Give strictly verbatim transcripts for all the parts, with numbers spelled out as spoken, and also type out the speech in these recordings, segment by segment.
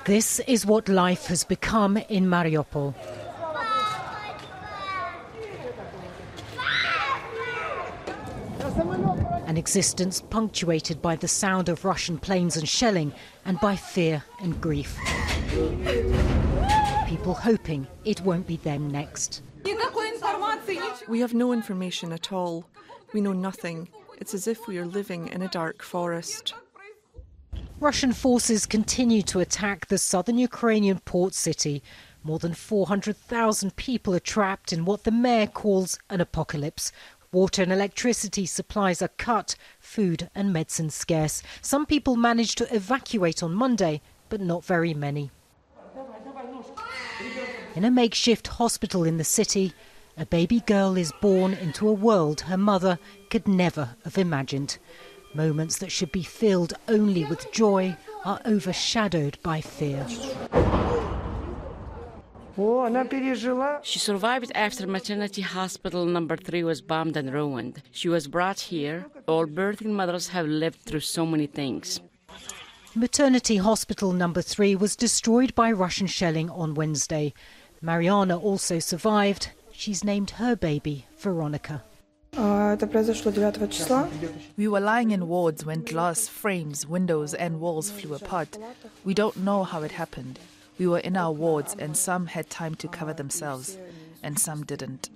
This is what life has become in Mariupol. An existence punctuated by the sound of Russian planes and shelling, and by fear and grief. People hoping it won't be them next. We have no information at all. We know nothing. It's as if we are living in a dark forest. Russian forces continue to attack the southern Ukrainian port city. More than four hundred thousand people are trapped in what the mayor calls an apocalypse. Water and electricity supplies are cut, food and medicine scarce. Some people managed to evacuate on Monday, but not very many. In a makeshift hospital in the city, a baby girl is born into a world her mother could never have imagined. Moments that should be filled only with joy are overshadowed by fear. She survived after maternity hospital number three was bombed and ruined. She was brought here. All birthing mothers have lived through so many things. Maternity hospital number three was destroyed by Russian shelling on Wednesday. Mariana also survived. She's named her baby Veronica. We were lying in wards when glass frames, windows and walls flew apart. We don't know how it happened. We were in our wards and some had time to cover themselves and some didn't.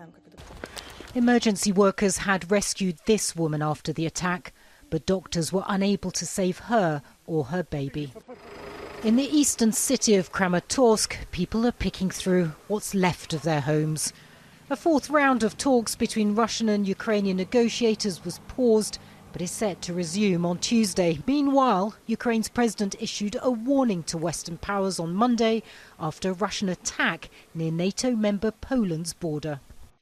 Emergency workers had rescued this woman after the attack, but doctors were unable to save her or her baby. In the eastern city of Kramatorsk, people are picking through what's left of their homes. A fourth round of talks between Russian and Ukrainian negotiators was paused, but is set to resume on Tuesday. Meanwhile, Ukraine's president issued a warning to Western powers on Monday after a Russian attack near NATO member Poland's border.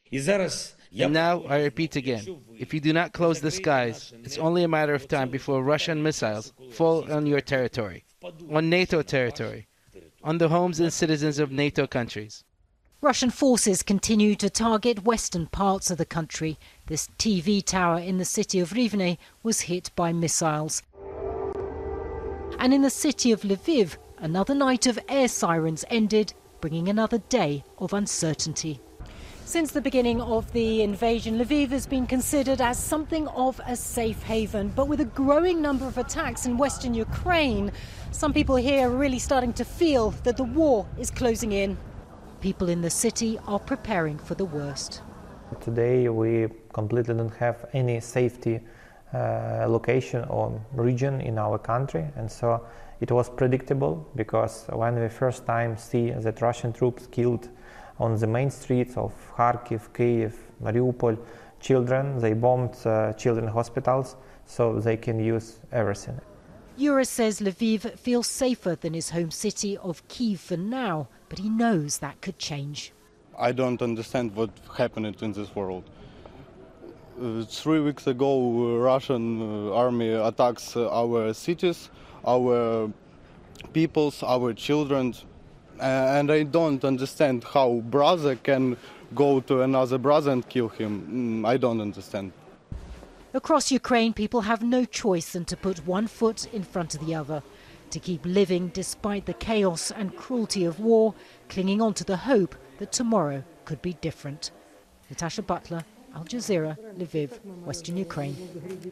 And now I repeat again, if you do not close the skies, it's only a matter of time before Russian missiles fall on your territory, on NATO territory, on the homes and citizens of NATO countries. Russian forces continue to target western parts of the country. This T V tower in the city of Rivne was hit by missiles. And in the city of Lviv, another night of air sirens ended, bringing another day of uncertainty. Since the beginning of the invasion, Lviv has been considered as something of a safe haven. But with a growing number of attacks in western Ukraine, some people here are really starting to feel that the war is closing in. People in the city are preparing for the worst. Today we completely don't have any safety uh, location or region in our country, and so it was predictable, because when we first time see that Russian troops killed on the main streets of Kharkiv, Kyiv, Mariupol, children, they bombed uh, children hospitals so they can use everything. Yura says Lviv feels safer than his home city of Kyiv for now, but he knows that could change. I don't understand what happened in this world. Uh, three weeks ago, uh, Russian uh, army attacks uh, our cities, our peoples, our children, uh, and I don't understand how brother can go to another brother and kill him. Mm, I don't understand. Across Ukraine, people have no choice than to put one foot in front of the other, to keep living despite the chaos and cruelty of war, clinging on to the hope that tomorrow could be different. Natasha Butler, Al Jazeera, Lviv, Western Ukraine.